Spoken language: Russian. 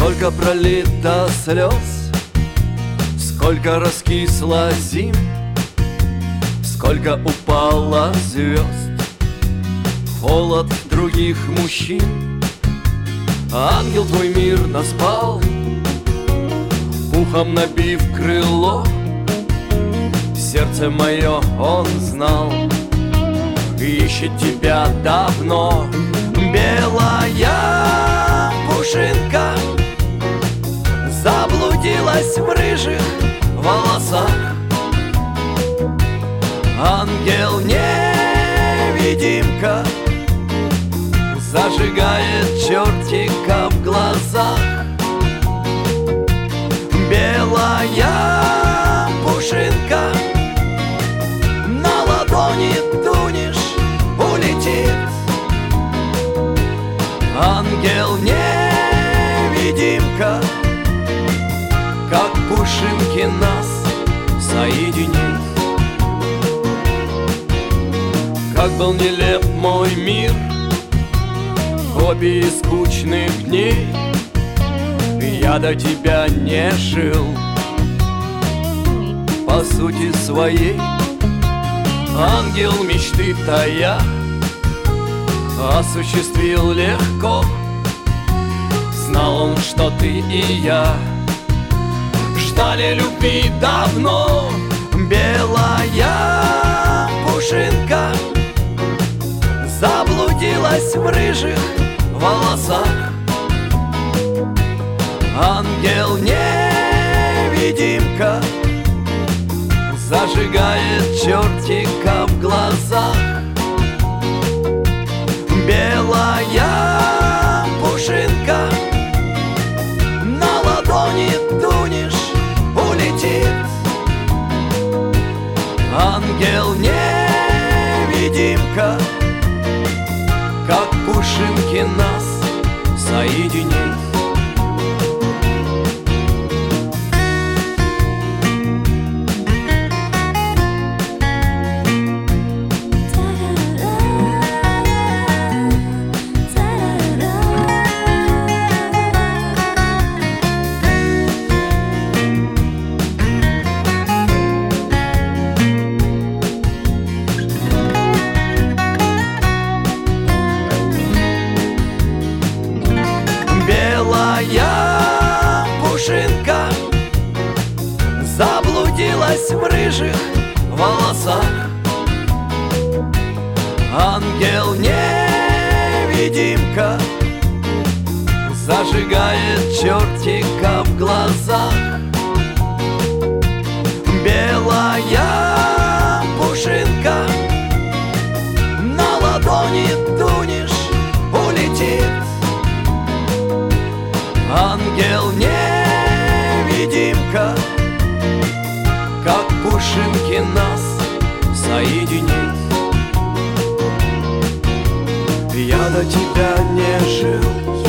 Сколько пролито слез, сколько раскисло зим, сколько упало звезд, холод других мужчин. Ангел твой мирно спал, пухом набив крыло. Сердце мое он знал, ищет тебя давно. Белая пушинка заблудилась в рыжих волосах. Ангел-невидимка зажигает чертика в глазах. Белая пушинка, на ладони тунешь, улетит. Ангел-невидимка, как пушинки нас соединит. Как был нелеп мой мир, копии скучных дней. Я до тебя не жил по сути своей. Ангел мечты тая осуществил легко. Знал он, что ты и я ждали любви давно. Белая пушинка заблудилась в рыжих волосах. Ангел-невидимка зажигает чертика в глазах. Белая пушинка, на ладони тунешь, улетит. Ангел-невидимка, как пушинки нас соединит. Белая пушинка заблудилась в рыжих волосах. Ангел-невидимка зажигает чертика в глазах. Белая пушинка, на ладони тунешь, улетит. Ангел-невидимка, как пушинки нас соединит. Я до тебя не жил